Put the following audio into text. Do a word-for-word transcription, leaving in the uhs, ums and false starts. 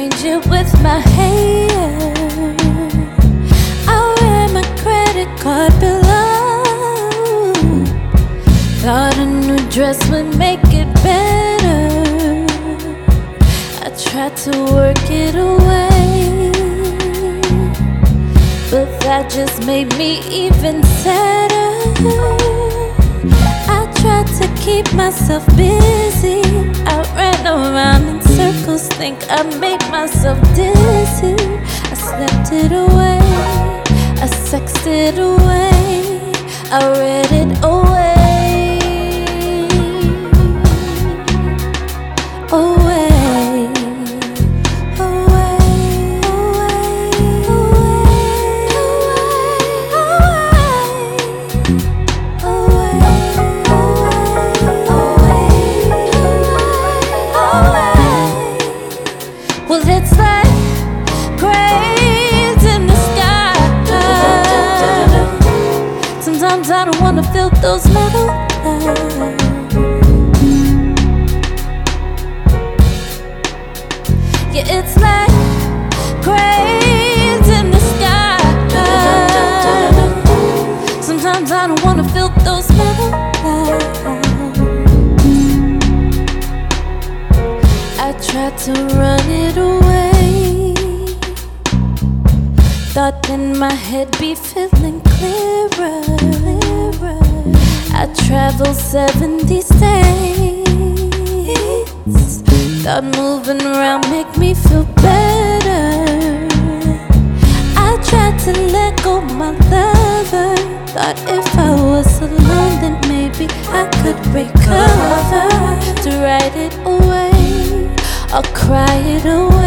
exchange it with my hair. I wear my credit card below. Thought a new dress would make it better. I tried to work it away, but that just made me even sadder. I tried to keep myself busy. I ran around in circles, think I made myself dizzy. I slept it away, I sexed it away, I read it away. Away, away, away, away, away. Well, it's like cranes in the sky. Sometimes I don't wanna feel those metal eyes. Yeah, it's like cranes in the sky. Sometimes I don't wanna feel those metal eyes. I tried to run it away, thought in my head be feeling clearer. I traveled seventy states, thought moving around make me feel better. I tried to let go my lover, thought if I was alone then maybe I could recover. To write it away, I'll cry it away.